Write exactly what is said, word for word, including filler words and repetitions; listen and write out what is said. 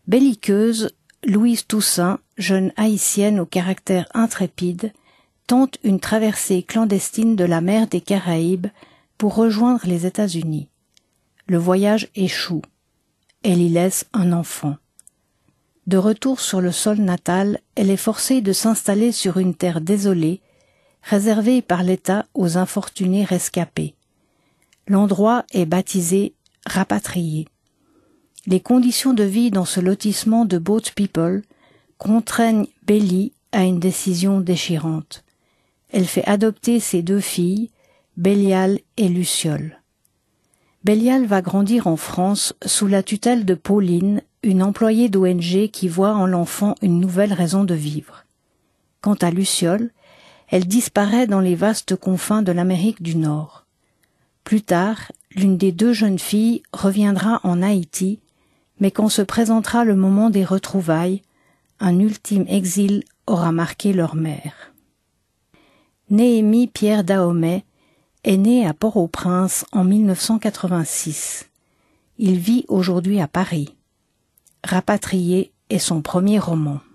Belliqueuse, Louise Toussaint, jeune haïtienne au caractère intrépide, tente une traversée clandestine de la mer des Caraïbes pour rejoindre les États-Unis. Le voyage échoue. Elle y laisse un enfant. De retour sur le sol natal, elle est forcée de s'installer sur une terre désolée, réservée par l'État aux infortunés rescapés. L'endroit est baptisé « Rapatrié ». Les conditions de vie dans ce lotissement de boat people contraignent Belly à une décision déchirante. Elle fait adopter ses deux filles, Bélial et Luciole. Bélial va grandir en France sous la tutelle de Pauline, une employée d'O N G qui voit en l'enfant une nouvelle raison de vivre. Quant à Luciole, elle disparaît dans les vastes confins de l'Amérique du Nord. Plus tard, l'une des deux jeunes filles reviendra en Haïti, mais quand se présentera le moment des retrouvailles, un ultime exil aura marqué leur mère. Néhémie Pierre Dahomey est né à Port-au-Prince en mille neuf cent quatre-vingt-six. Il vit aujourd'hui à Paris. Rapatrié est son premier roman.